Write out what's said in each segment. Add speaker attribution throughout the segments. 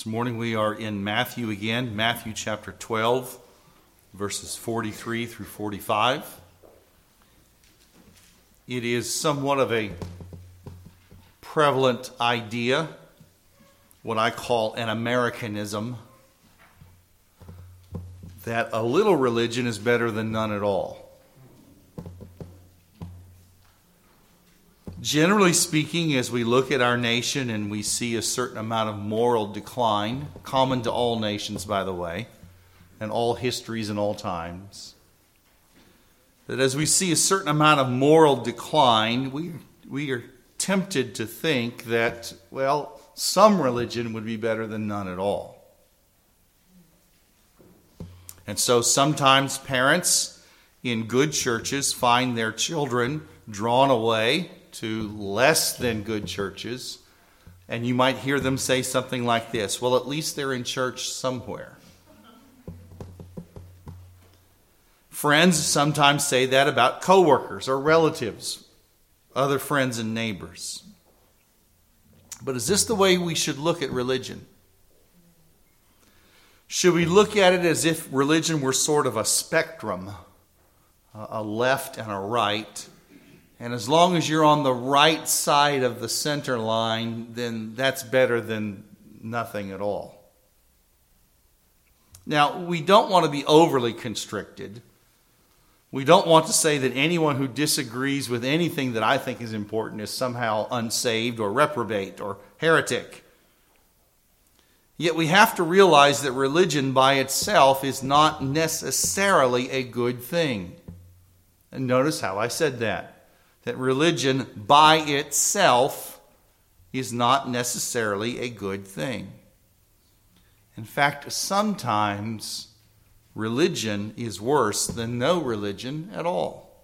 Speaker 1: morning we are in Matthew again, Matthew chapter 12, verses 43 through 45. It is somewhat of a prevalent idea, what I call an Americanism, that a little religion is better than none at all. Generally speaking, as we look at our nation and we see a certain amount of moral decline, common to all nations, by the way, and all histories and all times, that as we see a certain amount of moral decline, we are tempted to think that, well, some religion would be better than none at all. And so sometimes parents in good churches find their children drawn away to less than good churches, and you might hear them say something like this: well, at least they're in church somewhere. Friends sometimes say that about coworkers or relatives, other friends and neighbors. But is this the way we should look at religion? Should we look at it as if religion were sort of a spectrum, a left and a right? And as long as you're on the right side of the center line, then that's better than nothing at all. Now, we don't want to be overly constricted. We don't want to say that anyone who disagrees with anything that I think is important is somehow unsaved or reprobate or heretic. Yet we have to realize that religion by itself is not necessarily a good thing. And notice how I said that religion by itself is not necessarily a good thing. In fact, sometimes religion is worse than no religion at all.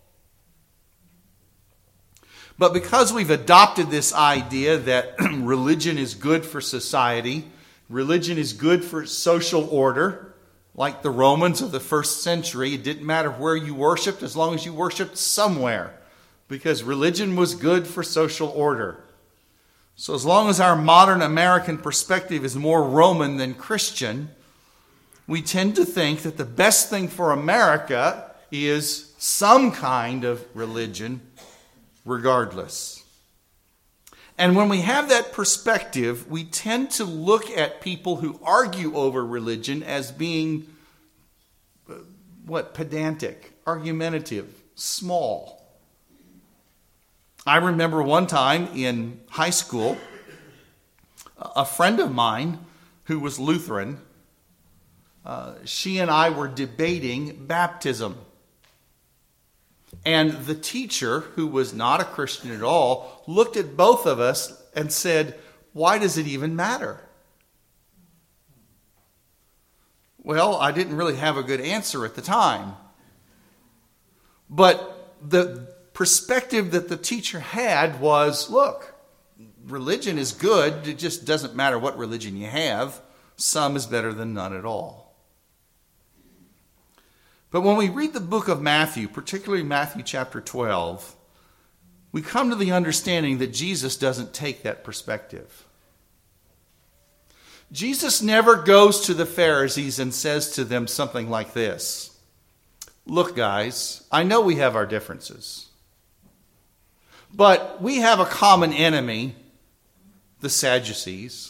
Speaker 1: But because we've adopted this idea that religion is good for society, religion is good for social order, like the Romans of the first century, it didn't matter where you worshiped as long as you worshiped somewhere, because religion was good for social order. So as long as our modern American perspective is more Roman than Christian, we tend to think that the best thing for America is some kind of religion, regardless. And when we have that perspective, we tend to look at people who argue over religion as being, pedantic, argumentative, small. I remember one time in high school, a friend of mine who was Lutheran, she and I were debating baptism. And the teacher, who was not a Christian at all, looked at both of us and said, "Why does it even matter?" Well, I didn't really have a good answer at the time. But the perspective that the teacher had was, look, religion is good. It just doesn't matter what religion you have. Some is better than none at all. But when we read the book of Matthew, particularly Matthew chapter 12, we come to the understanding that Jesus doesn't take that perspective. Jesus never goes to the Pharisees and says to them something like this: look, guys, I know we have our differences, but we have a common enemy, the Sadducees.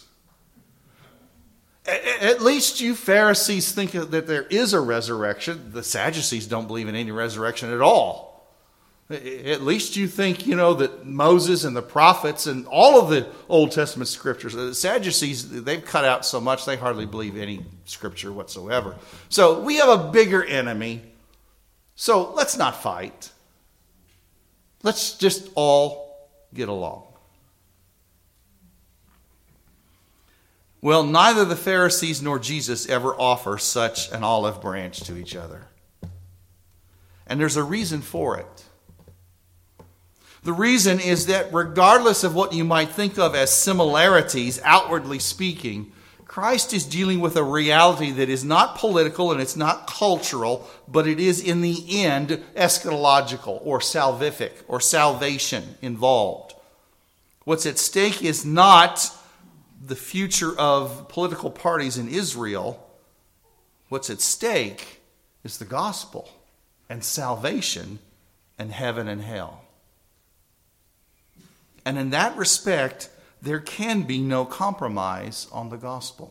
Speaker 1: At least you Pharisees think that there is a resurrection. The Sadducees don't believe in any resurrection at all. At least you think, that Moses and the prophets and all of the Old Testament scriptures, the Sadducees, they've cut out so much they hardly believe any scripture whatsoever. So we have a bigger enemy. So let's not fight. Let's just all get along. Well, neither the Pharisees nor Jesus ever offer such an olive branch to each other. And there's a reason for it. The reason is that regardless of what you might think of as similarities, outwardly speaking, Christ is dealing with a reality that is not political and it's not cultural, but it is in the end eschatological or salvific or salvation involved. What's at stake is not the future of political parties in Israel, what's at stake is the gospel and salvation and heaven and hell. And in that respect, there can be no compromise on the gospel.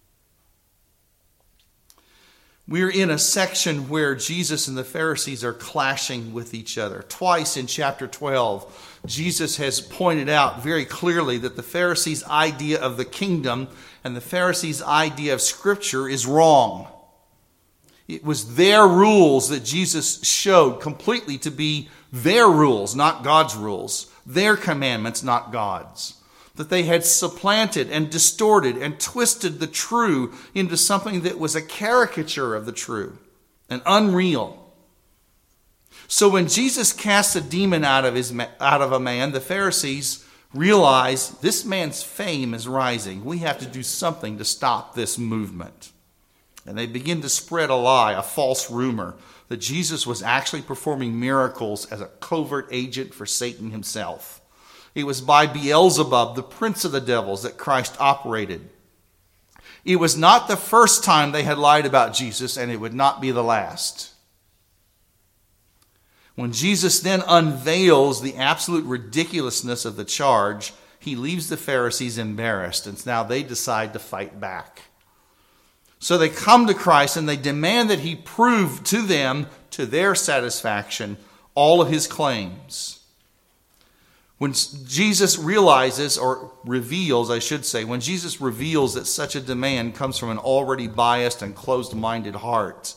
Speaker 1: We're in a section where Jesus and the Pharisees are clashing with each other. Twice in chapter 12, Jesus has pointed out very clearly that the Pharisees' idea of the kingdom and the Pharisees' idea of Scripture is wrong. It was their rules that Jesus showed completely to be their rules, not God's rules. Their commandments, not God's. That they had supplanted and distorted and twisted the true into something that was a caricature of the true and unreal. So when Jesus casts a demon out of a man, the Pharisees realize this man's fame is rising. We have to do something to stop this movement. And they begin to spread a lie, a false rumor, that Jesus was actually performing miracles as a covert agent for Satan himself. It was by Beelzebub, the prince of the devils, that Christ operated. It was not the first time they had lied about Jesus, and it would not be the last. When Jesus then unveils the absolute ridiculousness of the charge, he leaves the Pharisees embarrassed, and now they decide to fight back. So they come to Christ and they demand that he prove to them, to their satisfaction, all of his claims. When Jesus realizes, or reveals, I should say, when Jesus reveals that such a demand comes from an already biased and closed-minded heart,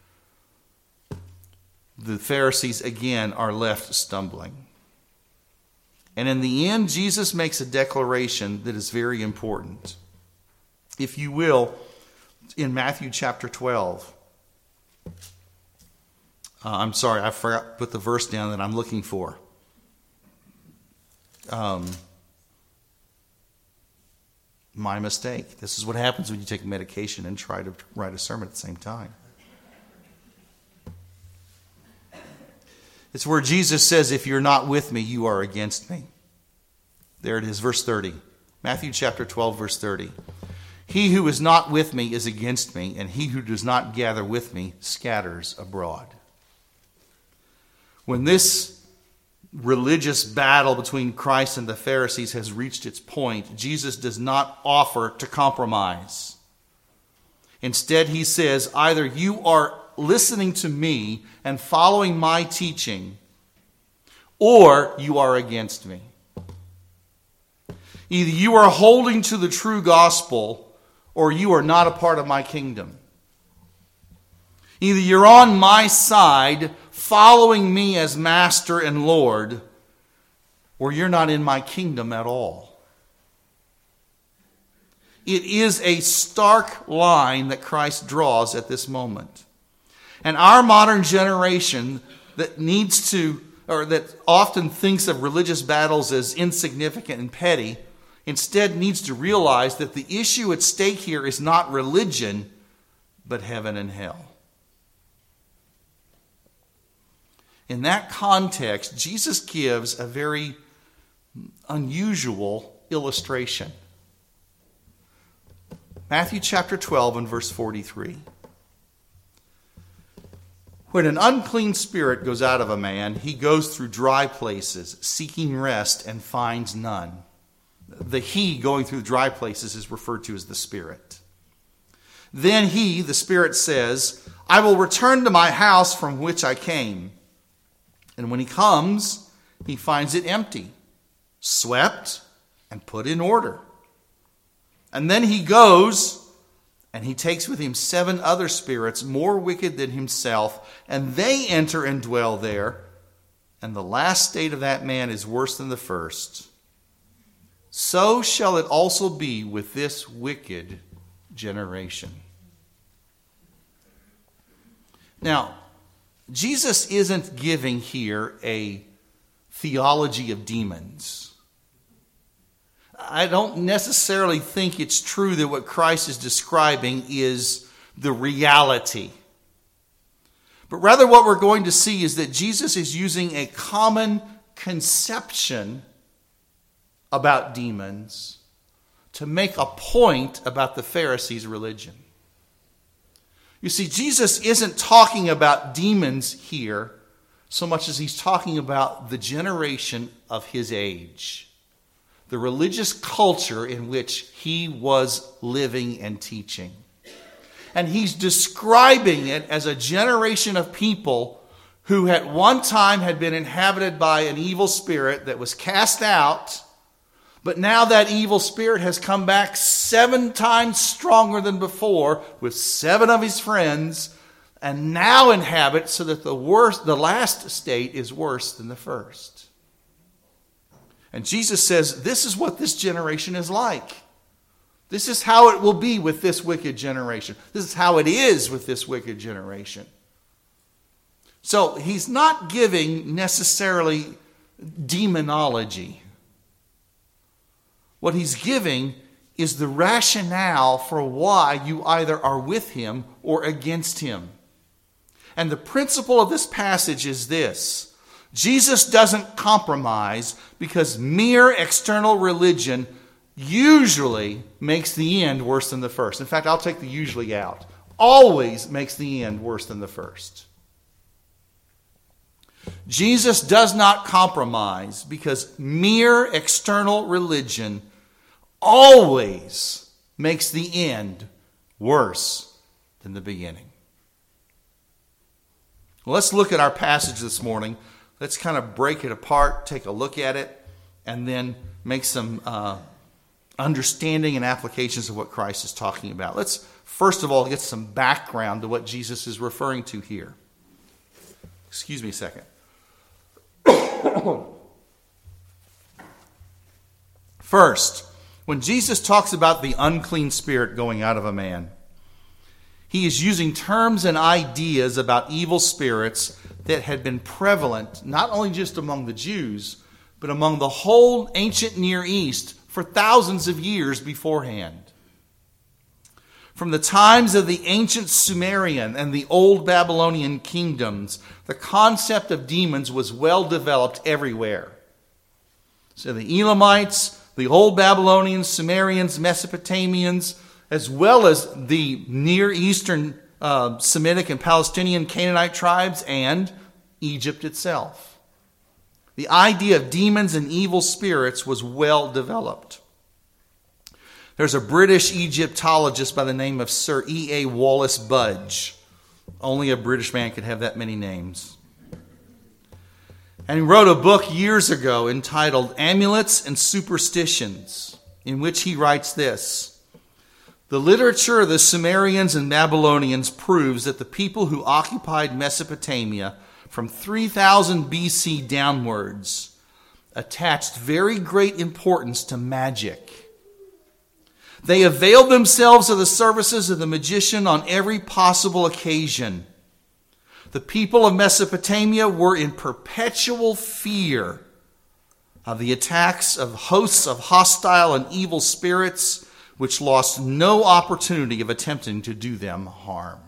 Speaker 1: the Pharisees again are left stumbling. And in the end, Jesus makes a declaration that is very important. If you will, in Matthew chapter 12. I'm sorry, I forgot to put the verse down that I'm looking for. My mistake. This is what happens when you take medication and try to write a sermon at the same time. It's where Jesus says, if you're not with me, you are against me. There it is, verse 30. Matthew chapter 12, verse 30. He who is not with me is against me, and he who does not gather with me scatters abroad. When this religious battle between Christ and the Pharisees has reached its point, Jesus does not offer to compromise. Instead, he says, either you are listening to me and following my teaching, or you are against me. Either you are holding to the true gospel, or you are not a part of my kingdom. Either you're on my side, following me as master and Lord, or you're not in my kingdom at all. It is a stark line that Christ draws at this moment. And our modern generation that needs to, or that often thinks of religious battles as insignificant and petty, instead needs to realize that the issue at stake here is not religion, but heaven and hell. In that context, Jesus gives a very unusual illustration. Matthew chapter 12 and verse 43. When an unclean spirit goes out of a man, he goes through dry places, seeking rest, and finds none. The he going through dry places is referred to as the spirit. Then he, the spirit, says, I will return to my house from which I came. And when he comes, he finds it empty, swept, and put in order. And then he goes, and he takes with him 7 other spirits more wicked than himself, and they enter and dwell there. And the last state of that man is worse than the first. So shall it also be with this wicked generation. Now, Jesus isn't giving here a theology of demons. I don't necessarily think it's true that what Christ is describing is the reality. But rather what we're going to see is that Jesus is using a common conception about demons to make a point about the Pharisees' religion. You see, Jesus isn't talking about demons here so much as he's talking about the generation of his age, the religious culture in which he was living and teaching. And he's describing it as a generation of people who at one time had been inhabited by an evil spirit that was cast out, but now that evil spirit has come back 7 times stronger than before with 7 of his friends, and now inhabits so that the last state is worse than the first. And Jesus says, this is what this generation is like. This is how it will be with this wicked generation. This is how it is with this wicked generation. So he's not giving necessarily demonology. What he's giving is the rationale for why you either are with him or against him. And the principle of this passage is this: Jesus doesn't compromise because mere external religion usually makes the end worse than the first. In fact, I'll take the usually out. Always makes the end worse than the first. Jesus does not compromise because mere external religion always makes the end worse than the beginning. Well, let's look at our passage this morning. Let's kind of break it apart, take a look at it, and then make some understanding and applications of what Christ is talking about. Let's first of all get some background to what Jesus is referring to here. Excuse me a second. First, when Jesus talks about the unclean spirit going out of a man, he is using terms and ideas about evil spirits that had been prevalent not only just among the Jews, but among the whole ancient Near East for thousands of years beforehand. From the times of the ancient Sumerian and the old Babylonian kingdoms, the concept of demons was well developed everywhere. So the Elamites, the old Babylonians, Sumerians, Mesopotamians, as well as the Near Eastern Semitic and Palestinian Canaanite tribes and Egypt itself. The idea of demons and evil spirits was well developed. There's a British Egyptologist by the name of Sir E.A. Wallace Budge. Only a British man could have that many names. And he wrote a book years ago entitled Amulets and Superstitions, in which he writes this: the literature of the Sumerians and Babylonians proves that the people who occupied Mesopotamia from 3000 BC downwards attached very great importance to magic. They availed themselves of the services of the magician on every possible occasion. The people of Mesopotamia were in perpetual fear of the attacks of hosts of hostile and evil spirits, which lost no opportunity of attempting to do them harm.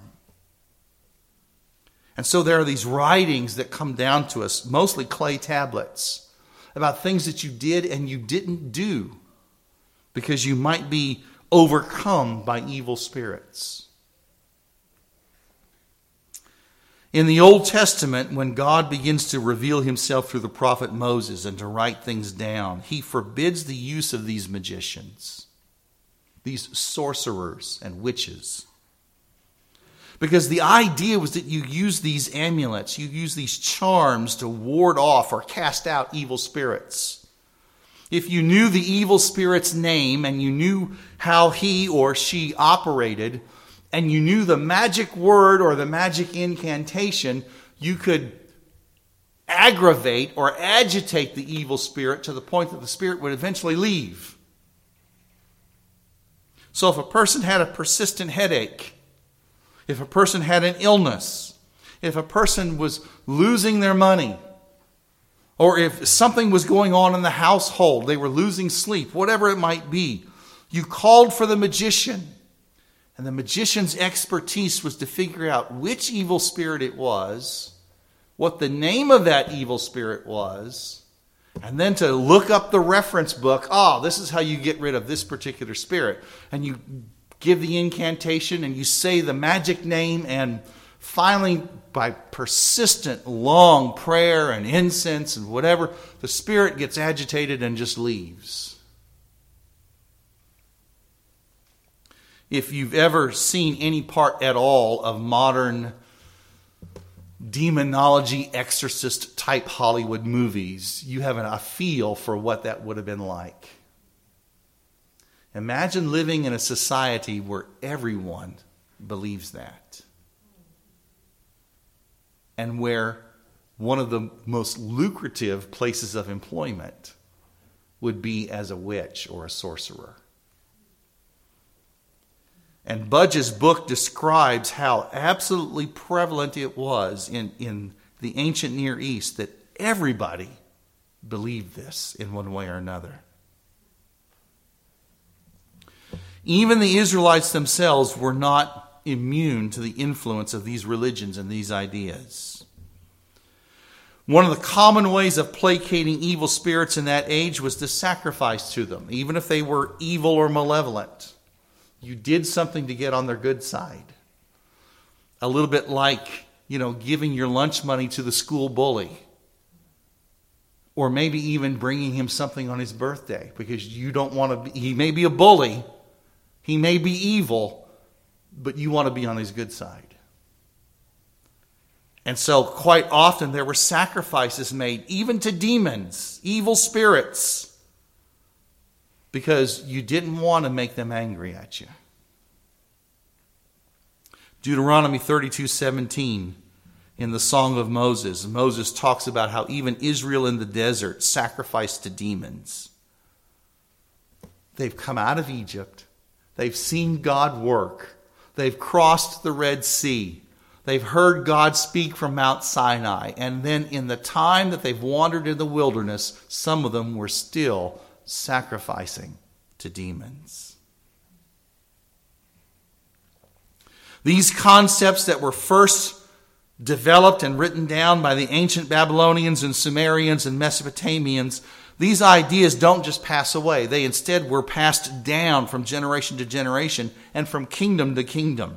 Speaker 1: And so there are these writings that come down to us, mostly clay tablets, about things that you did and you didn't do because you might be overcome by evil spirits. In the Old Testament, when God begins to reveal himself through the prophet Moses and to write things down, he forbids the use of these magicians, these sorcerers and witches. Because the idea was that you use these amulets, you use these charms to ward off or cast out evil spirits. If you knew the evil spirit's name and you knew how he or she operated, and you knew the magic word or the magic incantation, you could aggravate or agitate the evil spirit to the point that the spirit would eventually leave. So if a person had a persistent headache, if a person had an illness, if a person was losing their money, or if something was going on in the household, they were losing sleep, whatever it might be, you called for the magician. And the magician's expertise was to figure out which evil spirit it was, what the name of that evil spirit was, And then to look up the reference book, this is how you get rid of this particular spirit. And you give the incantation and you say the magic name, and finally, by persistent long prayer and incense and whatever, the spirit gets agitated and just leaves. If you've ever seen any part at all of modern demonology, exorcist type Hollywood movies, you have a feel for what that would have been like. Imagine living in a society where everyone believes that, and where one of the most lucrative places of employment would be as a witch or a sorcerer. And Budge's book describes how absolutely prevalent it was in the ancient Near East that everybody believed this in one way or another. Even the Israelites themselves were not immune to the influence of these religions and these ideas. One of the common ways of placating evil spirits in that age was to sacrifice to them, even if they were evil or malevolent. You did something to get on their good side. A little bit like, giving your lunch money to the school bully. Or maybe even bringing him something on his birthday, because you don't want to be, he may be a bully, he may be evil, but you want to be on his good side. And so quite often there were sacrifices made, even to demons, evil spirits, because you didn't want to make them angry at you. Deuteronomy 32:17, in the Song of Moses, Moses talks about how even Israel in the desert sacrificed to demons. They've come out of Egypt. They've seen God work. They've crossed the Red Sea. They've heard God speak from Mount Sinai. And then in the time that they've wandered in the wilderness, some of them were still sacrificing to demons. These concepts that were first developed and written down by the ancient Babylonians and Sumerians and Mesopotamians, these ideas don't just pass away. They instead were passed down from generation to generation and from kingdom to kingdom.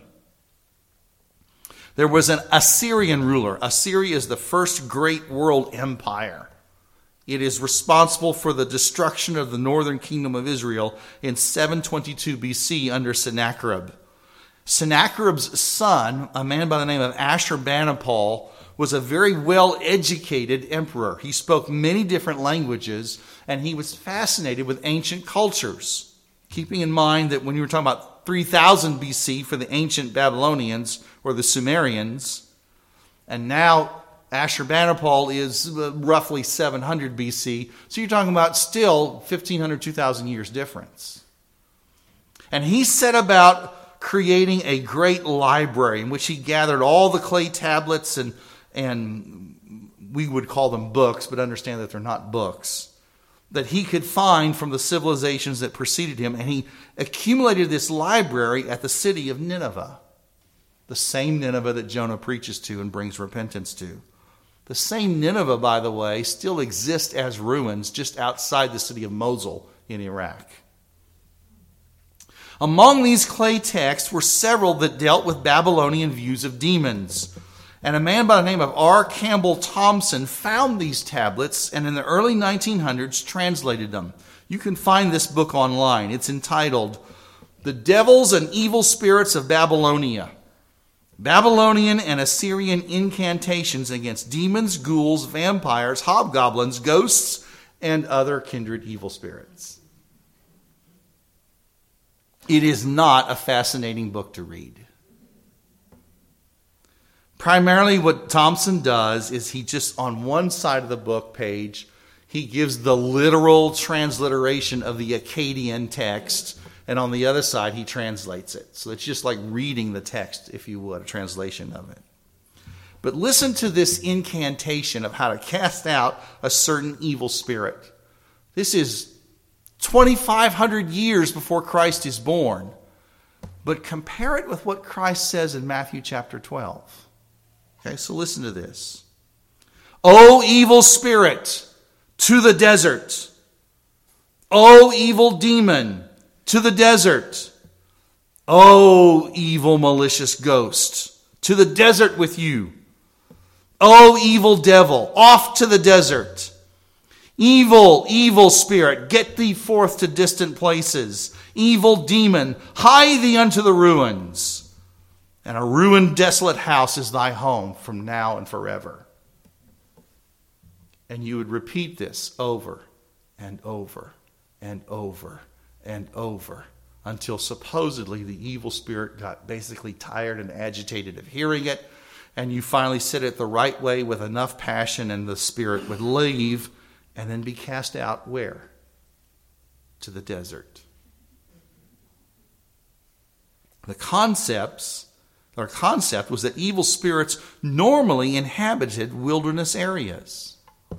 Speaker 1: There was an Assyrian ruler. Assyria is the first great world empire. It is responsible for the destruction of the northern kingdom of Israel in 722 BC under Sennacherib. Sennacherib's son, a man by the name of Ashurbanipal, was a very well-educated emperor. He spoke many different languages, and he was fascinated with ancient cultures. Keeping in mind that when you were talking about 3000 BC for the ancient Babylonians or the Sumerians, and now Ashurbanipal is roughly 700 BC. So you're talking about still 1,500, 2,000 years difference. And he set about creating a great library in which he gathered all the clay tablets and we would call them books, but understand that they're not books, that he could find from the civilizations that preceded him. And he accumulated this library at the city of Nineveh, the same Nineveh that Jonah preaches to and brings repentance to. The same Nineveh, by the way, still exists as ruins just outside the city of Mosul in Iraq. Among these clay texts were several that dealt with Babylonian views of demons. And a man by the name of R. Campbell Thompson found these tablets and in the early 1900s translated them. You can find this book online. It's entitled The Devils and Evil Spirits of Babylonia. Babylonian and Assyrian incantations against demons, ghouls, vampires, hobgoblins, ghosts, and other kindred evil spirits. It is not a fascinating book to read. Primarily what Thompson does is he just, on one side of the book page, he gives the literal transliteration of the Akkadian text, and on the other side he translates it. So it's just like reading the text, if you would, a translation of it. But listen to this incantation of how to cast out a certain evil spirit. This is 2,500 years before Christ is born. But compare it with what Christ says in Matthew chapter 12. Okay, so listen to this. O evil spirit, to the desert. O evil demon, to the desert. O evil malicious ghost, to the desert with you. O evil devil, off to the desert. Evil, evil spirit, get thee forth to distant places. Evil demon, hie thee unto the ruins. And a ruined, desolate house is thy home from now and forever. And you would repeat this over and over and over and over until supposedly the evil spirit got basically tired and agitated of hearing it, and you finally said it the right way with enough passion, and the spirit would leave and then be cast out where? To the desert. The concept was that evil spirits normally inhabited wilderness areas.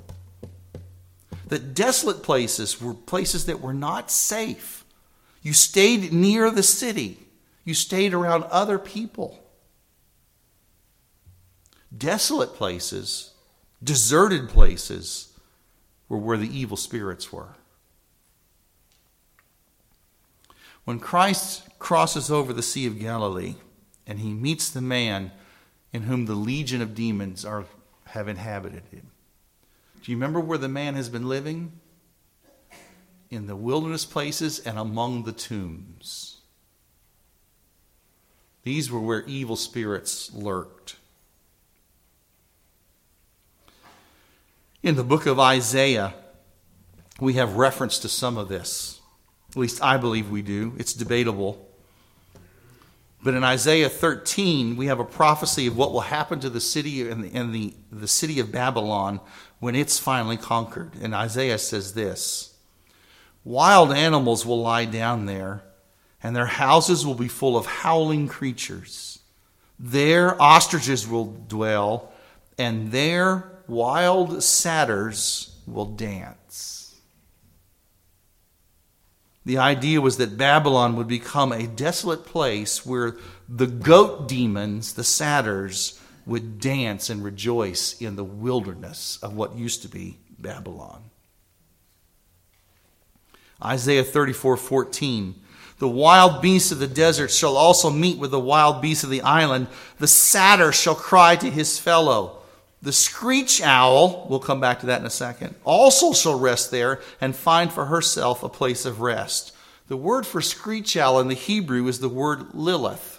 Speaker 1: That desolate places were places that were not safe. You stayed near the city. You stayed around other people. Desolate places, deserted places, were where the evil spirits were. When Christ crosses over the Sea of Galilee and he meets the man in whom the legion of demons have inhabited him, do you remember where the man has been living? In the wilderness places and among the tombs. These were where evil spirits lurked. In the book of Isaiah, we have reference to some of this. At least I believe we do. It's debatable. But in Isaiah 13, we have a prophecy of what will happen to the city and the city of Babylon when it's finally conquered. And Isaiah says this: wild animals will lie down there, and their houses will be full of howling creatures. There ostriches will dwell, and there wild satyrs will dance. The idea was that Babylon would become a desolate place where the goat demons, the satyrs, would dance and rejoice in the wilderness of what used to be Babylon. Isaiah 34:14. The wild beasts of the desert shall also meet with the wild beasts of the island. The satyr shall cry to his fellow. The screech owl, we'll come back to that in a second, also shall rest there and find for herself a place of rest. The word for screech owl in the Hebrew is the word Lilith.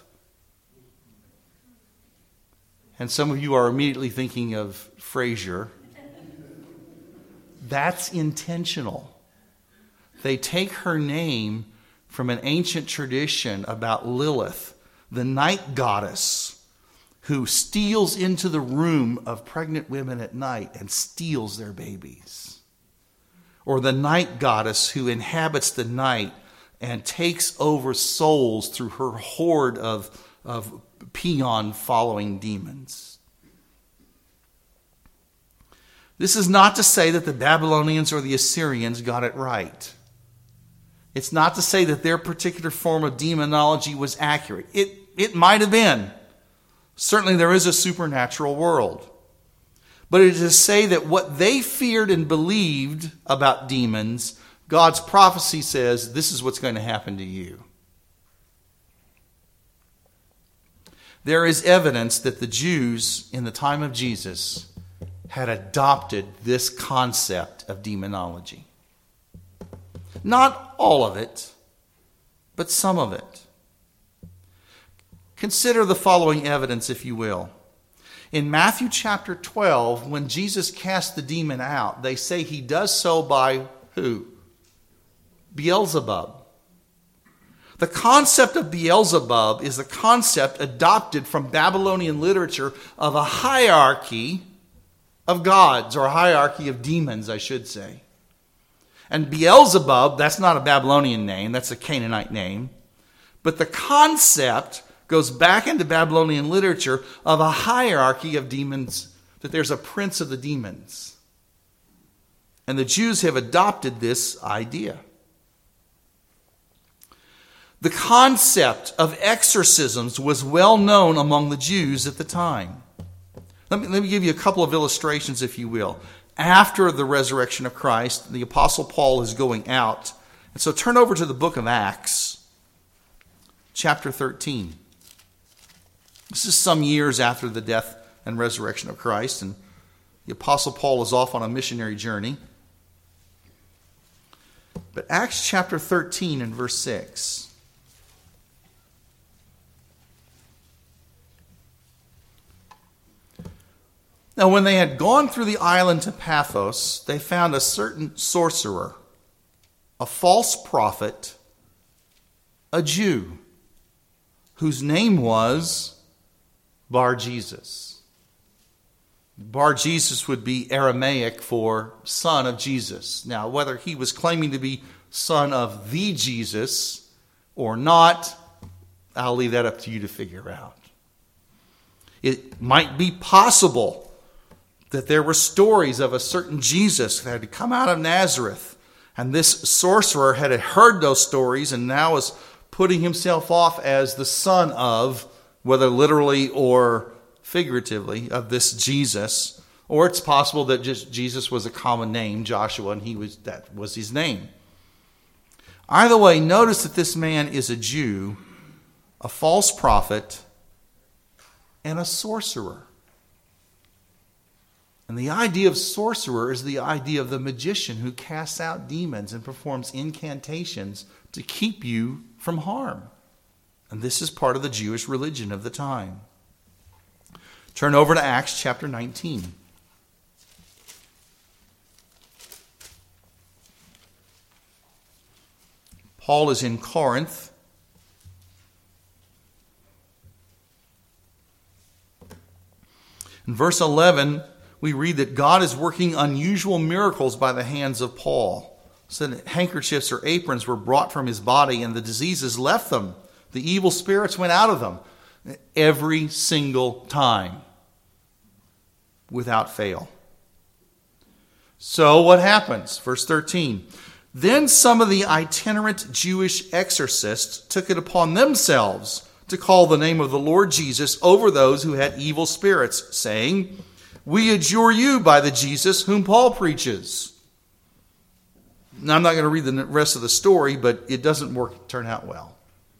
Speaker 1: And some of you are immediately thinking of Frasier. That's intentional. They take her name from an ancient tradition about Lilith, the night goddess, who steals into the room of pregnant women at night and steals their babies. Or the night goddess who inhabits the night and takes over souls through her horde of peon-following demons. This is not to say that the Babylonians or the Assyrians got it right. It's not to say that their particular form of demonology was accurate. It might have been. Certainly there is a supernatural world. But it is to say that what they feared and believed about demons, God's prophecy says this is what's going to happen to you. There is evidence that the Jews in the time of Jesus had adopted this concept of demonology. Not all of it, but some of it. Consider the following evidence, if you will. In Matthew chapter 12, when Jesus cast the demon out, they say he does so by who? Beelzebub. The concept of Beelzebub is a concept adopted from Babylonian literature of a hierarchy of gods, or a hierarchy of demons, I should say. And Beelzebub, that's not a Babylonian name, that's a Canaanite name. But the concept goes back into Babylonian literature of a hierarchy of demons, that there's a prince of the demons. And the Jews have adopted this idea. The concept of exorcisms was well known among the Jews at the time. Let me give you a couple of illustrations, if you will. after the resurrection of Christ. The Apostle Paul is going out. And so turn over to the book of Acts, chapter 13. This is some years after the death and resurrection of Christ, and the Apostle Paul is off on a missionary journey. But Acts chapter 13 and verse 6. Now, when they had gone through the island to Paphos, they found a certain sorcerer, a false prophet, a Jew, whose name was Bar-Jesus. Bar-Jesus would be Aramaic for son of Jesus. Now, whether he was claiming to be son of the Jesus or not, I'll leave that up to you to figure out. It might be possible that there were stories of a certain Jesus that had come out of Nazareth, and this sorcerer had heard those stories and now was putting himself off as the son of, whether literally or figuratively, of this Jesus. Or it's possible that just Jesus was a common name, Joshua, and that was his name. Either way, notice that this man is a Jew, a false prophet, and a sorcerer. And the idea of sorcerer is the idea of the magician who casts out demons and performs incantations to keep you from harm. And this is part of the Jewish religion of the time. Turn over to Acts chapter 19. Paul is in Corinth. In verse 11, we read that God is working unusual miracles by the hands of Paul. So that handkerchiefs or aprons were brought from his body and the diseases left them. The evil spirits went out of them every single time without fail. So what happens? Verse 13. Then some of the itinerant Jewish exorcists took it upon themselves to call the name of the Lord Jesus over those who had evil spirits, saying, "We adjure you by the Jesus whom Paul preaches." Now, I'm not going to read the rest of the story, but it doesn't turn out well.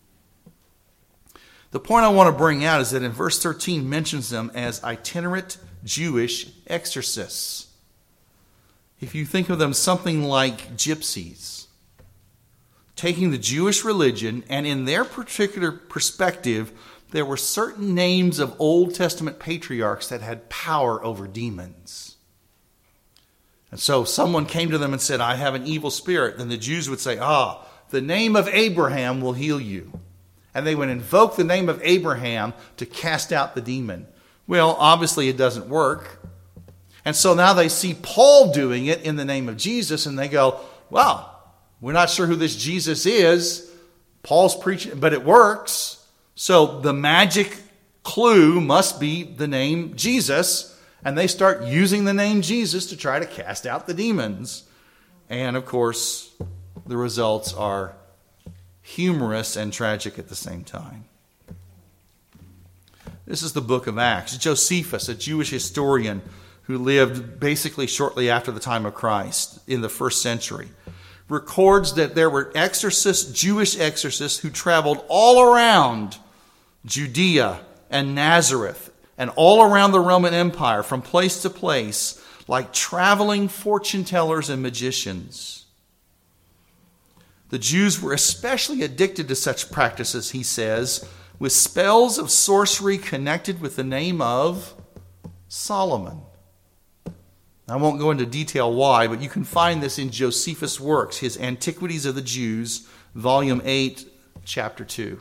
Speaker 1: The point I want to bring out is that in verse 13 mentions them as itinerant Jewish exorcists. If you think of them something like gypsies, taking the Jewish religion, and in their particular perspective, there were certain names of Old Testament patriarchs that had power over demons. And so someone came to them and said, "I have an evil spirit." Then the Jews would say, "The name of Abraham will heal you." And they would invoke the name of Abraham to cast out the demon. Well, obviously it doesn't work. And so now they see Paul doing it in the name of Jesus, and they go, "Well, we're not sure who this Jesus is. Paul's preaching, but it works. So the magic clue must be the name Jesus." And they start using the name Jesus to try to cast out the demons. And of course, the results are humorous and tragic at the same time. This is the book of Acts. Josephus, a Jewish historian who lived basically shortly after the time of Christ in the first century, records that there were exorcists, Jewish exorcists, who traveled all around Judea and Nazareth and all around the Roman Empire from place to place like traveling fortune tellers and magicians. The Jews were especially addicted to such practices, he says, with spells of sorcery connected with the name of Solomon. I won't go into detail why, but you can find this in Josephus' works, his Antiquities of the Jews, volume 8, chapter 2.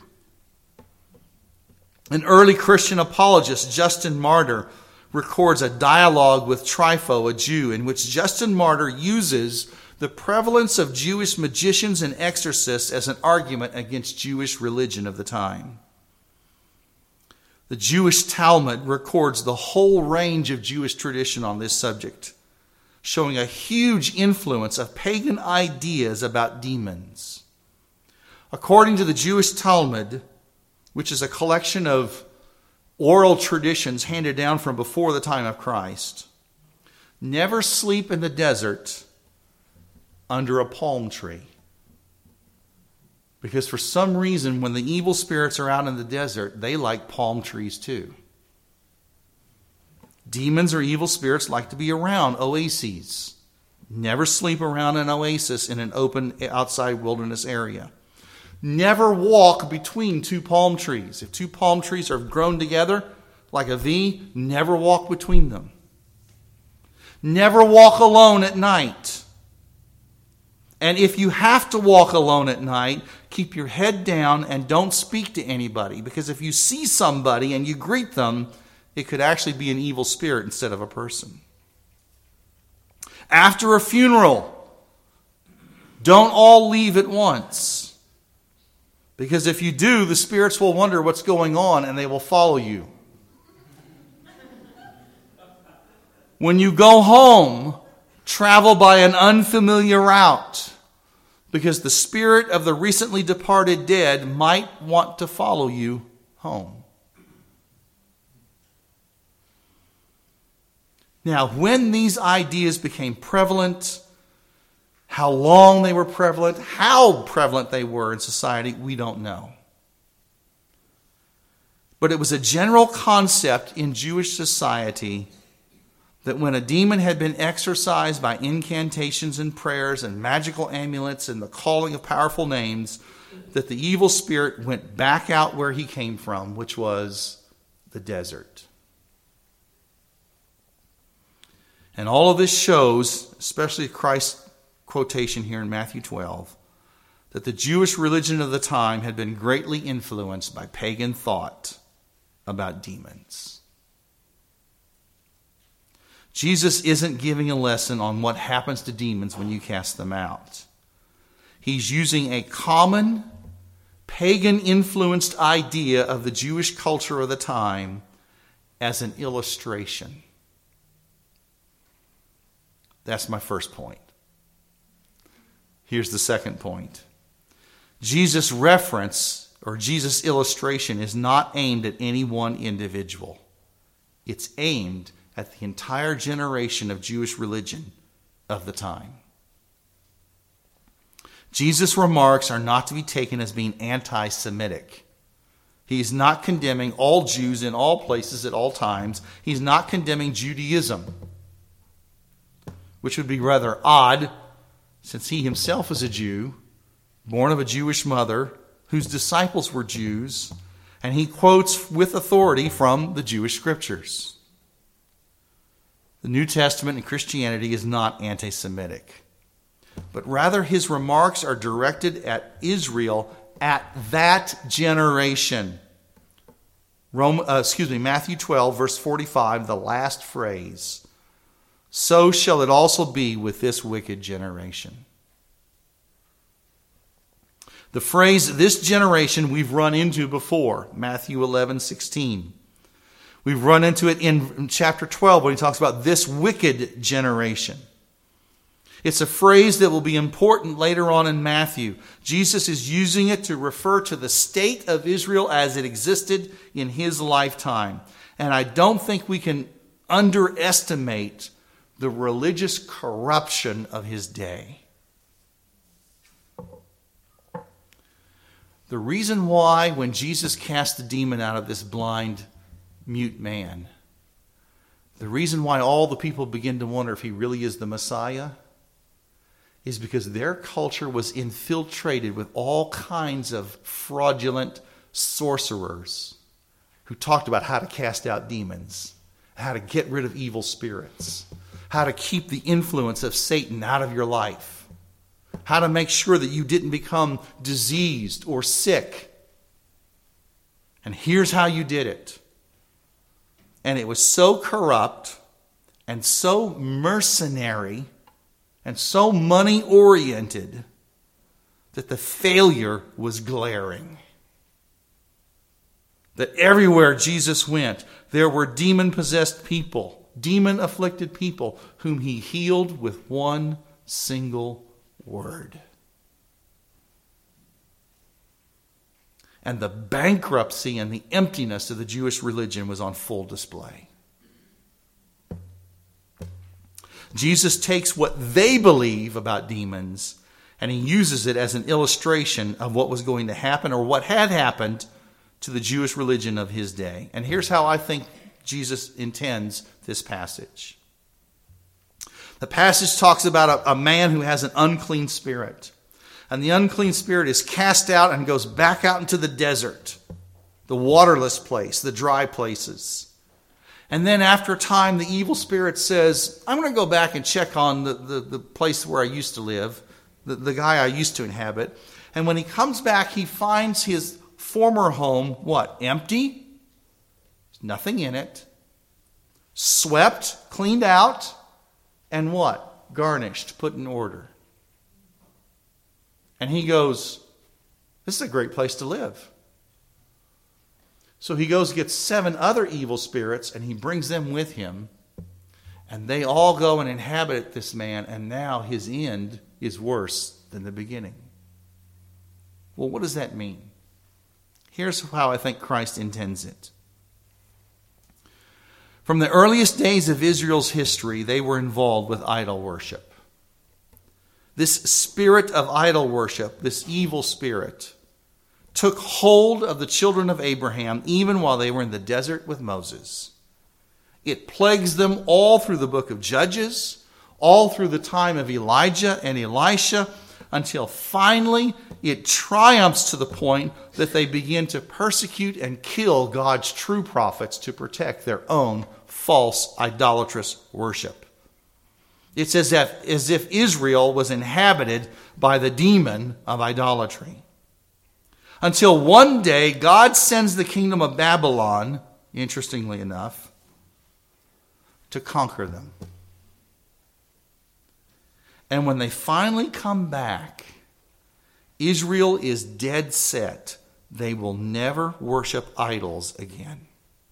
Speaker 1: An early Christian apologist, Justin Martyr, records a dialogue with Trypho, a Jew, in which Justin Martyr uses the prevalence of Jewish magicians and exorcists as an argument against Jewish religion of the time. The Jewish Talmud records the whole range of Jewish tradition on this subject, showing a huge influence of pagan ideas about demons. According to the Jewish Talmud, which is a collection of oral traditions handed down from before the time of Christ, never sleep in the desert under a palm tree. Because for some reason, when the evil spirits are out in the desert, they like palm trees too. Demons or evil spirits like to be around oases. Never sleep around an oasis in an open outside wilderness area. Never walk between two palm trees. If two palm trees are grown together like a V, never walk between them. Never walk alone at night. And if you have to walk alone at night, keep your head down and don't speak to anybody. Because if you see somebody and you greet them, it could actually be an evil spirit instead of a person. After a funeral, don't all leave at once. Because if you do, the spirits will wonder what's going on and they will follow you. When you go home, travel by an unfamiliar route. Because the spirit of the recently departed dead might want to follow you home. Now, when these ideas became prevalent, how long they were prevalent, how prevalent they were in society, we don't know. But it was a general concept in Jewish society that when a demon had been exorcised by incantations and prayers and magical amulets and the calling of powerful names, that the evil spirit went back out where he came from, which was the desert. And all of this shows, especially Christ's quotation here in Matthew 12, that the Jewish religion of the time had been greatly influenced by pagan thought about demons. Jesus isn't giving a lesson on what happens to demons when you cast them out. He's using a common, pagan-influenced idea of the Jewish culture of the time as an illustration. That's my first point. Here's the second point. Jesus' reference or Jesus' illustration is not aimed at any one individual. It's aimed at the entire generation of Jewish religion of the time. Jesus' remarks are not to be taken as being anti-Semitic. He's not condemning all Jews in all places at all times. He's not condemning Judaism, which would be rather odd since he himself was a Jew, born of a Jewish mother, whose disciples were Jews, and he quotes with authority from the Jewish scriptures. The New Testament and Christianity is not anti-Semitic, but rather his remarks are directed at Israel at that generation. Matthew 12, verse 45, the last phrase. So shall it also be with this wicked generation. The phrase, this generation, we've run into before, Matthew 11:16. We've run into it in chapter 12 when he talks about this wicked generation. It's a phrase that will be important later on in Matthew. Jesus is using it to refer to the state of Israel as it existed in his lifetime. And I don't think we can underestimate the religious corruption of his day. The reason why when Jesus cast the demon out of this blind, mute man, the reason why all the people begin to wonder if he really is the Messiah is because their culture was infiltrated with all kinds of fraudulent sorcerers who talked about how to cast out demons, how to get rid of evil spirits, how to keep the influence of Satan out of your life, how to make sure that you didn't become diseased or sick. And here's how you did it. And it was so corrupt and so mercenary and so money-oriented that the failure was glaring. That everywhere Jesus went, there were demon-possessed people, demon-afflicted people, whom he healed with one single word. And the bankruptcy and the emptiness of the Jewish religion was on full display. Jesus takes what they believe about demons and he uses it as an illustration of what was going to happen or what had happened to the Jewish religion of his day. And here's how I think Jesus intends this passage. The passage talks about a man who has an unclean spirit. And the unclean spirit is cast out and goes back out into the desert, the waterless place, the dry places. And then after a time, the evil spirit says, I'm going to go back and check on the place where I used to live, the guy I used to inhabit. And when he comes back, he finds his former home, what? Empty? There's nothing in it. Swept, cleaned out, and what? Garnished, put in order. And he goes, this is a great place to live. So he goes, gets 7 other evil spirits, and he brings them with him. And they all go and inhabit this man, and now his end is worse than the beginning. Well, what does that mean? Here's how I think Christ intends it. From the earliest days of Israel's history, they were involved with idol worship. This spirit of idol worship, this evil spirit, took hold of the children of Abraham even while they were in the desert with Moses. It plagues them all through the book of Judges, all through the time of Elijah and Elisha, until finally it triumphs to the point that they begin to persecute and kill God's true prophets to protect their own false idolatrous worship. It's as if Israel was inhabited by the demon of idolatry. Until one day, God sends the kingdom of Babylon, interestingly enough, to conquer them. And when they finally come back, Israel is dead set. They will never worship idols again.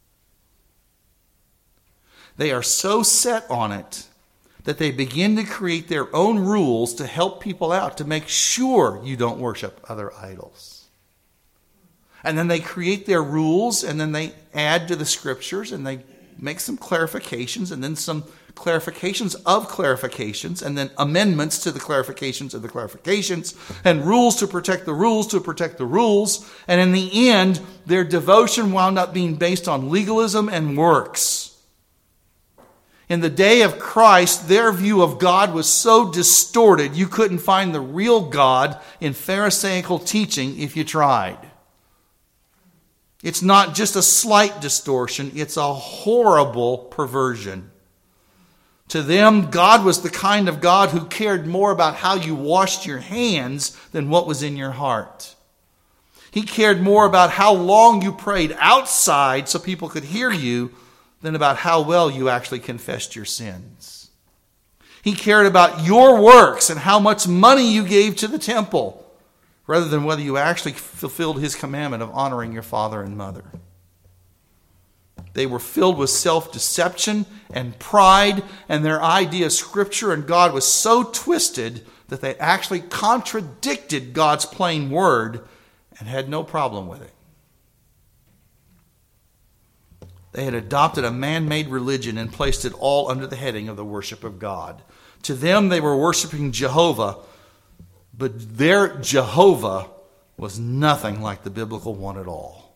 Speaker 1: They are so set on it that they begin to create their own rules to help people out, to make sure you don't worship other idols. And then they create their rules, and then they add to the scriptures, and they make some clarifications, and then some clarifications of clarifications, and then amendments to the clarifications of the clarifications, and rules to protect the rules to protect the rules. And in the end, their devotion wound up being based on legalism and works. In the day of Christ, their view of God was so distorted, you couldn't find the real God in Pharisaical teaching if you tried. It's not just a slight distortion, it's a horrible perversion. To them, God was the kind of God who cared more about how you washed your hands than what was in your heart. He cared more about how long you prayed outside so people could hear you than about how well you actually confessed your sins. He cared about your works and how much money you gave to the temple, rather than whether you actually fulfilled his commandment of honoring your father and mother. They were filled with self-deception and pride, and their idea of Scripture and God was so twisted that they actually contradicted God's plain word and had no problem with it. They had adopted a man-made religion and placed it all under the heading of the worship of God. To them, they were worshiping Jehovah, but their Jehovah was nothing like the biblical one at all.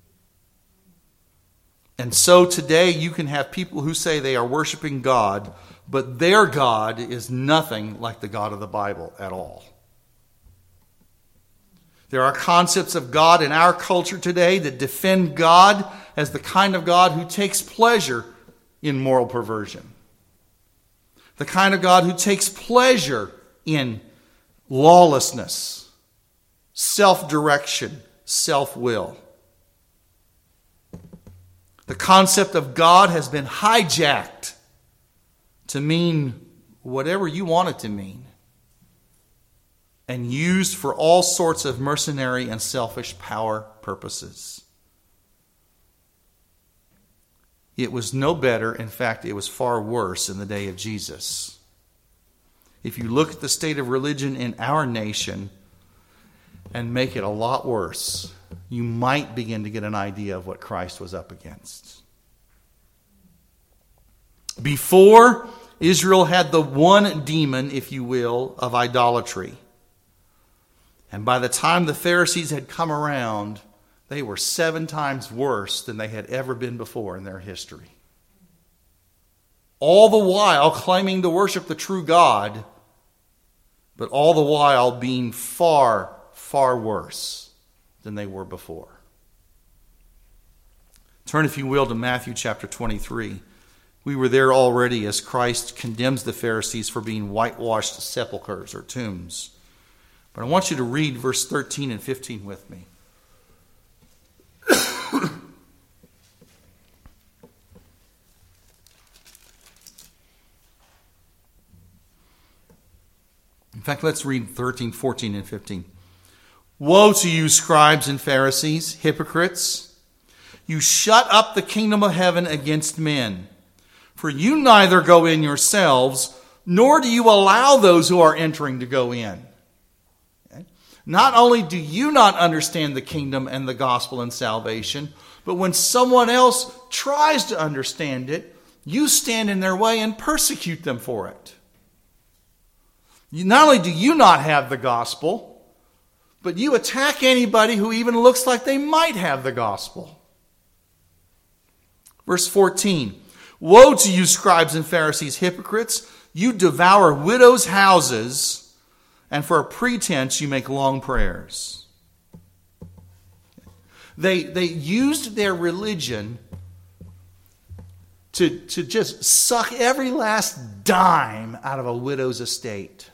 Speaker 1: And so today you can have people who say they are worshiping God, but their God is nothing like the God of the Bible at all. There are concepts of God in our culture today that defend God as the kind of God who takes pleasure in moral perversion. The kind of God who takes pleasure in lawlessness, self-direction, self-will. The concept of God has been hijacked to mean whatever you want it to mean, and used for all sorts of mercenary and selfish power purposes. It was no better. In fact, it was far worse in the day of Jesus. If you look at the state of religion in our nation and make it a lot worse, you might begin to get an idea of what Christ was up against. Before, Israel had the one demon, if you will, of idolatry. And by the time the Pharisees had come around, they were 7 times worse than they had ever been before in their history. All the while claiming to worship the true God, but all the while being far, far worse than they were before. Turn, if you will, to Matthew chapter 23. We were there already as Christ condemns the Pharisees for being whitewashed sepulchres or tombs. But I want you to read verse 13 and 15 with me. In fact, let's read 13, 14, and 15. Woe to you, scribes and Pharisees, hypocrites! You shut up the kingdom of heaven against men. For you neither go in yourselves, nor do you allow those who are entering to go in. Okay? Not only do you not understand the kingdom and the gospel and salvation, but when someone else tries to understand it, you stand in their way and persecute them for it. Not only do you not have the gospel, but you attack anybody who even looks like they might have the gospel. Verse 14. Woe to you, scribes and Pharisees, hypocrites! You devour widows' houses, and for a pretense you make long prayers. They used their religion to just suck every last dime out of a widow's estate.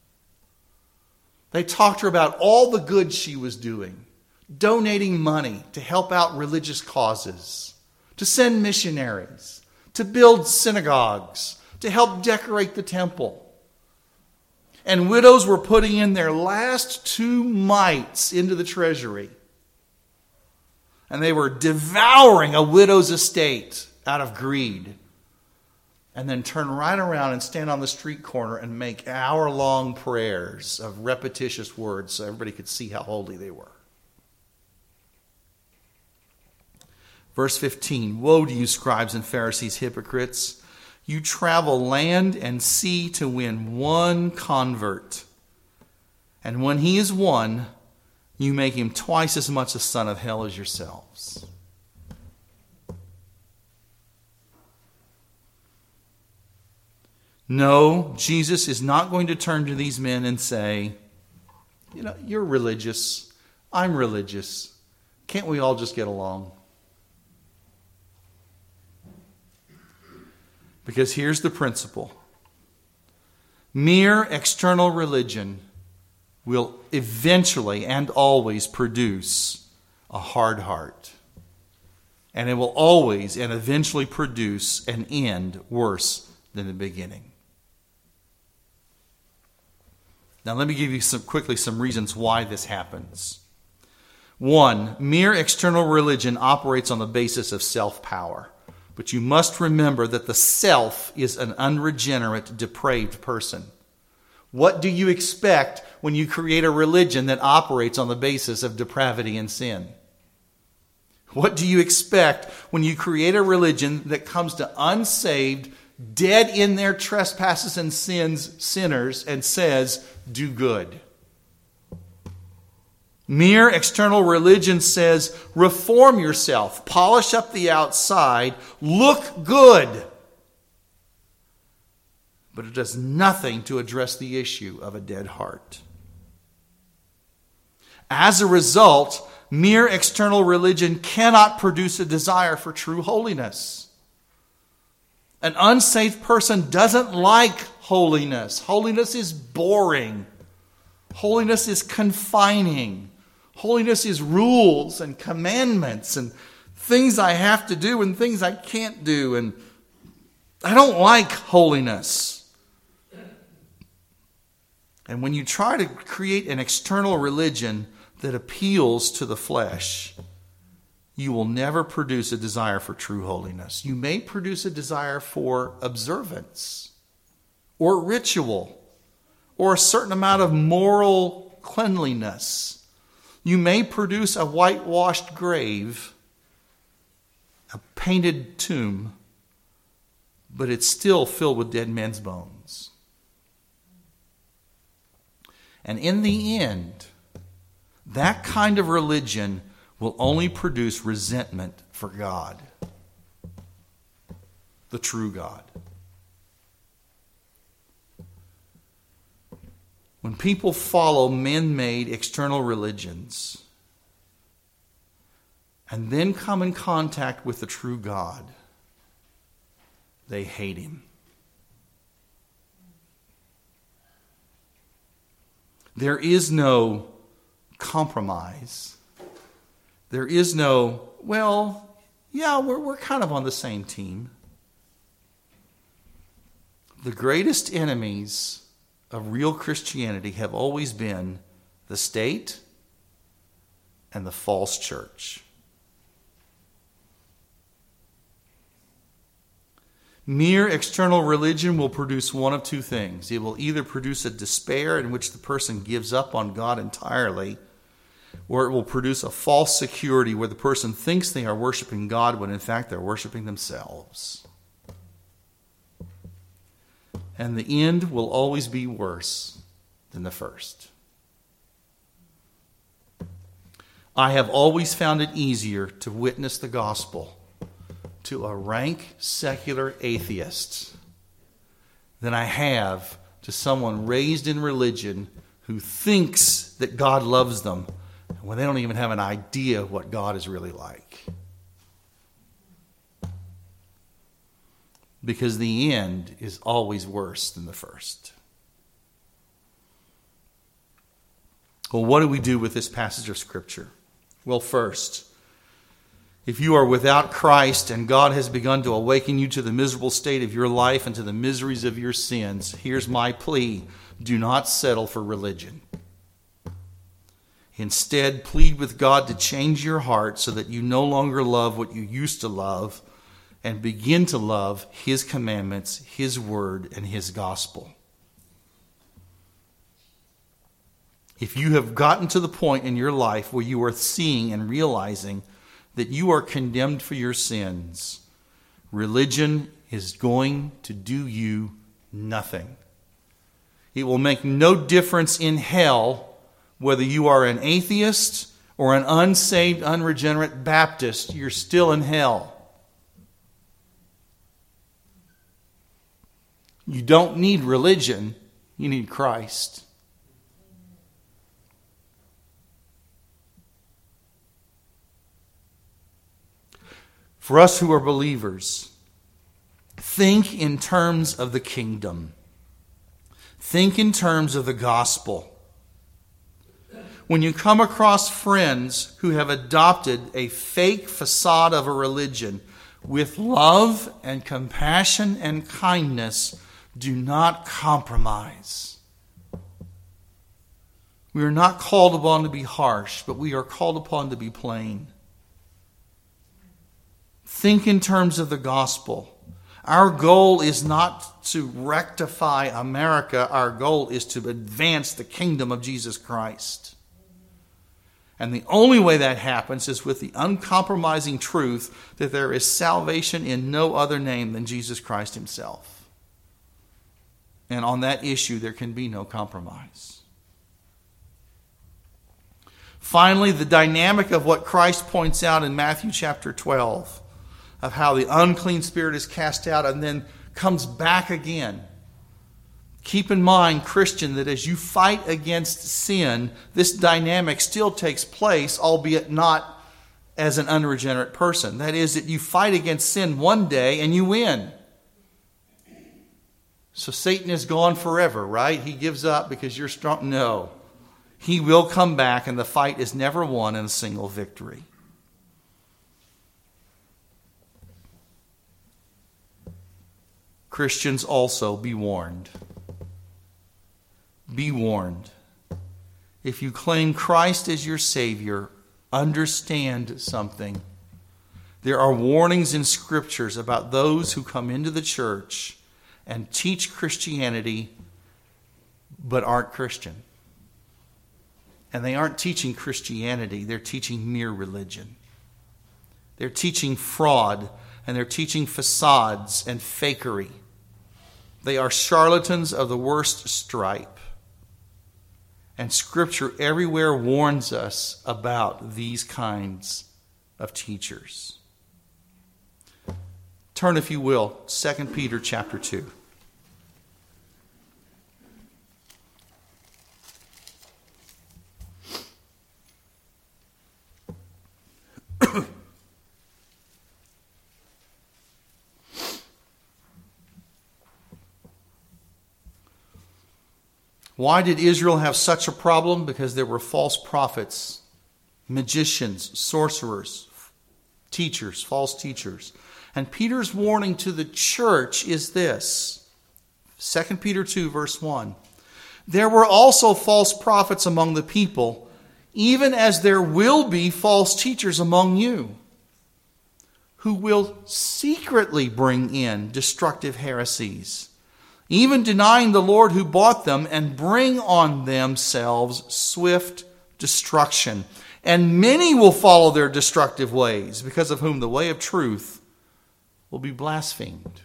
Speaker 1: They talked to her about all the good she was doing, donating money to help out religious causes, to send missionaries, to build synagogues, to help decorate the temple. And widows were putting in their last 2 mites into the treasury. And they were devouring a widow's estate out of greed. And then turn right around and stand on the street corner and make hour-long prayers of repetitious words so everybody could see how holy they were. Verse 15, woe to you, scribes and Pharisees, hypocrites! You travel land and sea to win one convert. And when he is won, you make him twice as much a son of hell as yourselves. No, Jesus is not going to turn to these men and say, you know, you're religious, I'm religious. Can't we all just get along? Because here's the principle. Mere external religion will eventually and always produce a hard heart. And it will always and eventually produce an end worse than the beginning. Now let me give you quickly some reasons why this happens. 1, mere external religion operates on the basis of self-power. But you must remember that the self is an unregenerate, depraved person. What do you expect when you create a religion that operates on the basis of depravity and sin? What do you expect when you create a religion that comes to unsaved, dead in their trespasses and sins, sinners, and says, do good? Mere external religion says, reform yourself, polish up the outside, look good. But it does nothing to address the issue of a dead heart. As a result, mere external religion cannot produce a desire for true holiness. An unsaved person doesn't like holiness. Holiness is boring. Holiness is confining. Holiness is rules and commandments and things I have to do and things I can't do. And I don't like holiness. And when you try to create an external religion that appeals to the flesh, you will never produce a desire for true holiness. You may produce a desire for observance or ritual or a certain amount of moral cleanliness. You may produce a whitewashed grave, a painted tomb, but it's still filled with dead men's bones. And in the end, that kind of religion will only produce resentment for God, the true God. When people follow man-made external religions and then come in contact with the true God, they hate him. There is no compromise. There is no, well, yeah, we're kind of on the same team. The greatest enemies of real Christianity have always been the state and the false church. Mere external religion will produce one of two things. It will either produce a despair in which the person gives up on God entirely, or it will produce a false security where the person thinks they are worshiping God when in fact they're worshiping themselves. And the end will always be worse than the first. I have always found it easier to witness the gospel to a rank secular atheist than I have to someone raised in religion who thinks that God loves them when they don't even have an idea of what God is really like. Because the end is always worse than the first. Well, what do we do with this passage of Scripture? Well, first, if you are without Christ and God has begun to awaken you to the miserable state of your life and to the miseries of your sins, here's my plea. Do not settle for religion. Instead, plead with God to change your heart so that you no longer love what you used to love and begin to love His commandments, His word, and His gospel. If you have gotten to the point in your life where you are seeing and realizing that you are condemned for your sins, religion is going to do you nothing. It will make no difference in hell whether you are an atheist or an unsaved, unregenerate Baptist. You're still in hell. You don't need religion. You need Christ. For us who are believers, think in terms of the kingdom. Think in terms of the gospel. When you come across friends who have adopted a fake facade of a religion, with love and compassion and kindness, do not compromise. We are not called upon to be harsh, but we are called upon to be plain. Think in terms of the gospel. Our goal is not to rectify America. Our goal is to advance the kingdom of Jesus Christ. And the only way that happens is with the uncompromising truth that there is salvation in no other name than Jesus Christ Himself. And on that issue, there can be no compromise. Finally, the dynamic of what Christ points out in Matthew chapter 12, of how the unclean spirit is cast out and then comes back again. Keep in mind, Christian, that as you fight against sin, this dynamic still takes place, albeit not as an unregenerate person. That is, that you fight against sin one day and you win. So Satan is gone forever, right? He gives up because you're strong. No. He will come back, and the fight is never won in a single victory. Christians also, be warned. Be warned. If you claim Christ as your Savior, understand something. There are warnings in Scriptures about those who come into the church and teach Christianity but aren't Christian. And they aren't teaching Christianity, they're teaching mere religion. They're teaching fraud. and they're teaching facades and fakery. They are charlatans of the worst stripe. And Scripture everywhere warns us about these kinds of teachers. Turn, if you will, 2 Peter chapter 2. Why did Israel have such a problem? Because there were false prophets, magicians, sorcerers, teachers, false teachers. And Peter's warning to the church is this. 2 Peter 2, verse 1. There were also false prophets among the people, even as there will be false teachers among you, who will secretly bring in destructive heresies, even denying the Lord who bought them, and bring on themselves swift destruction. And many will follow their destructive ways, because of whom the way of truth will be blasphemed.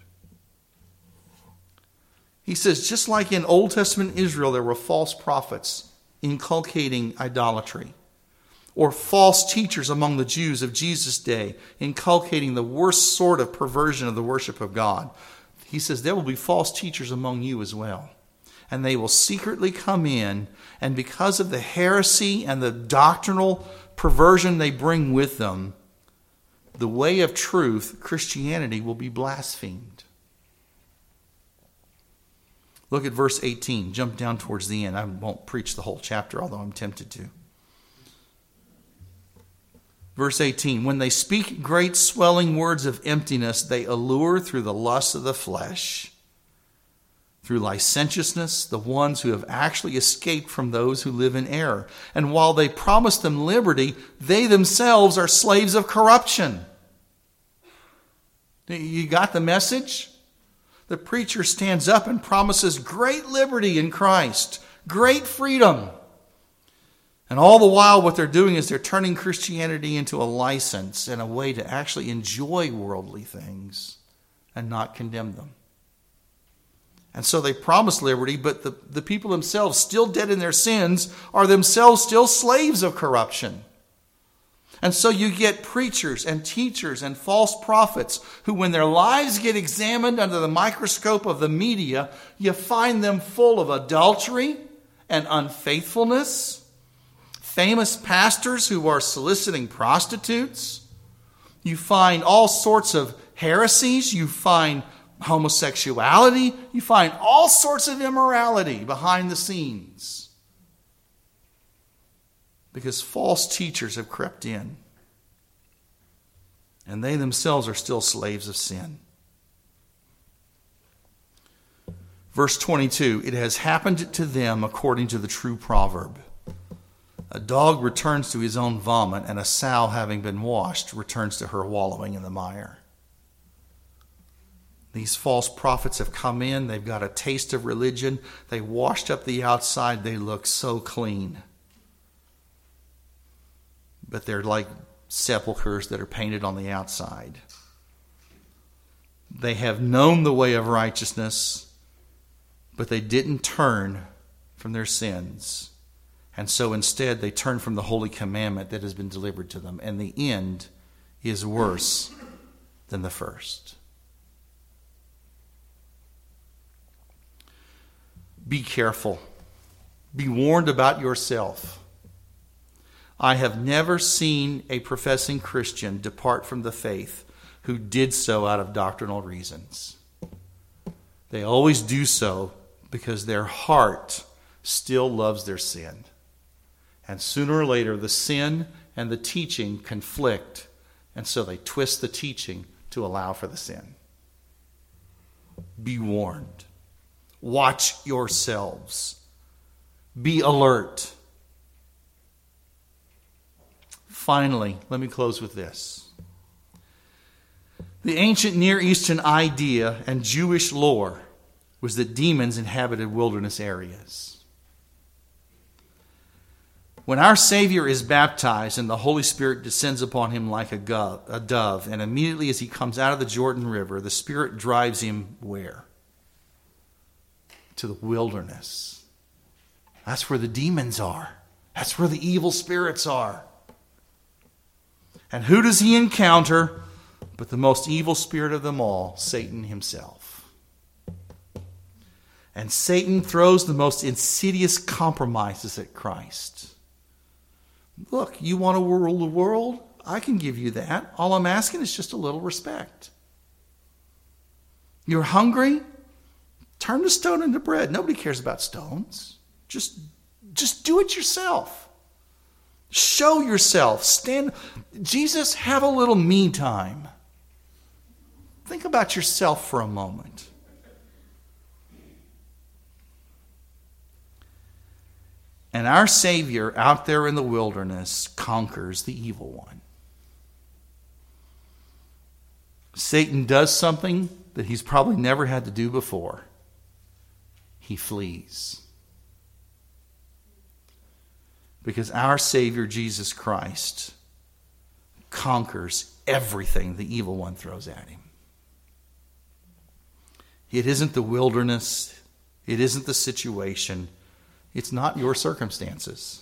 Speaker 1: He says, just like in Old Testament Israel, there were false prophets inculcating idolatry, or false teachers among the Jews of Jesus' day inculcating the worst sort of perversion of the worship of God. He says there will be false teachers among you as well. And they will secretly come in, and because of the heresy and the doctrinal perversion they bring with them, the way of truth, Christianity, will be blasphemed. Look at verse 18. Jump down towards the end. I won't preach the whole chapter, although I'm tempted to. Verse 18, when they speak great swelling words of emptiness, they allure through the lust of the flesh, through licentiousness, the ones who have actually escaped from those who live in error. And while they promise them liberty, they themselves are slaves of corruption. You got the message? The preacher stands up and promises great liberty in Christ, great freedom. And all the while what they're doing is they're turning Christianity into a license and a way to actually enjoy worldly things and not condemn them. And so they promise liberty, but the people themselves, still dead in their sins, are themselves still slaves of corruption. And so you get preachers and teachers and false prophets who, when their lives get examined under the microscope of the media, you find them full of adultery and unfaithfulness. Famous pastors who are soliciting prostitutes. You find all sorts of heresies. You find homosexuality. You find all sorts of immorality behind the scenes. Because false teachers have crept in. And they themselves are still slaves of sin. Verse 22, it has happened to them according to the true proverb. A dog returns to his own vomit, and a sow, having been washed, returns to her wallowing in the mire. These false prophets have come in. They've got a taste of religion. They washed up the outside. They look so clean. But they're like sepulchres that are painted on the outside. They have known the way of righteousness, but they didn't turn from their sins. And so instead they turn from the holy commandment that has been delivered to them. And the end is worse than the first. Be careful. Be warned about yourself. I have never seen a professing Christian depart from the faith who did so out of doctrinal reasons. They always do so because their heart still loves their sin. And sooner or later, the sin and the teaching conflict, and so they twist the teaching to allow for the sin. Be warned. Watch yourselves. Be alert. Finally, let me close with this. The ancient Near Eastern idea and Jewish lore was that demons inhabited wilderness areas. When our Savior is baptized and the Holy Spirit descends upon him like a dove, and immediately as he comes out of the Jordan River, the Spirit drives him where? To the wilderness. That's where the demons are. That's where the evil spirits are. And who does he encounter but the most evil spirit of them all, Satan himself? And Satan throws the most insidious compromises at Christ. Look, you want to rule the world? I can give you that. All I'm asking is just a little respect. You're hungry? Turn the stone into bread. Nobody cares about stones. Just do it yourself. Show yourself. Stand. Jesus, have a little me time. Think about yourself for a moment. And our Savior out there in the wilderness conquers the evil one. Satan does something that he's probably never had to do before. He flees. Because our Savior, Jesus Christ, conquers everything the evil one throws at him. It isn't the wilderness. It isn't the situation. It's not your circumstances.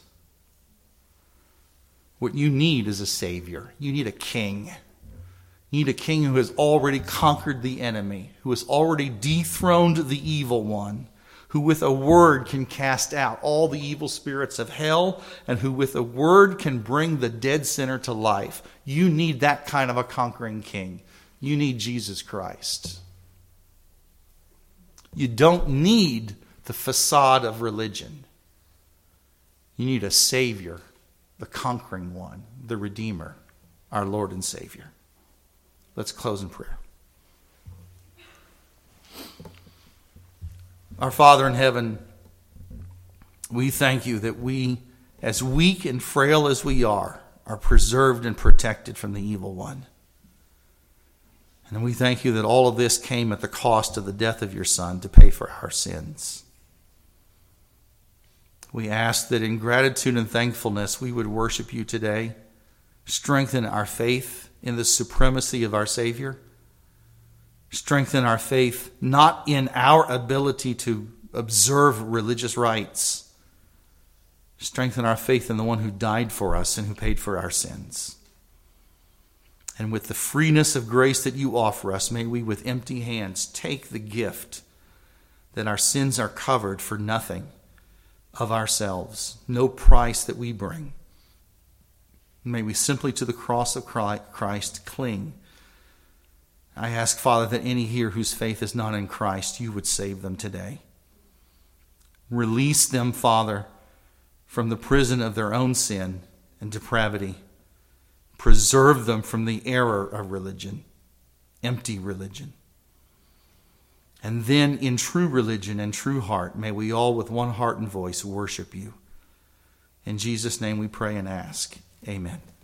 Speaker 1: What you need is a Savior. You need a king. You need a king who has already conquered the enemy, who has already dethroned the evil one, who with a word can cast out all the evil spirits of hell, and who with a word can bring the dead sinner to life. You need that kind of a conquering king. You need Jesus Christ. You don't need the facade of religion. You need a Savior, the conquering one, the Redeemer, our Lord and Savior. Let's close in prayer. Our Father in heaven, we thank you that we, as weak and frail as we are preserved and protected from the evil one. And we thank you that all of this came at the cost of the death of your Son to pay for our sins. We ask that in gratitude and thankfulness we would worship you today, strengthen our faith in the supremacy of our Savior, strengthen our faith not in our ability to observe religious rites, strengthen our faith in the one who died for us and who paid for our sins. And with the freeness of grace that you offer us, may we with empty hands take the gift that our sins are covered for nothing of ourselves, no price that we bring. May we simply to the cross of Christ cling. I ask, Father, that any here whose faith is not in Christ, you would save them today. Release them, Father, from the prison of their own sin and depravity. Preserve them from the error of religion, empty religion. And then in true religion and true heart, may we all with one heart and voice worship you. In Jesus' name we pray and ask. Amen.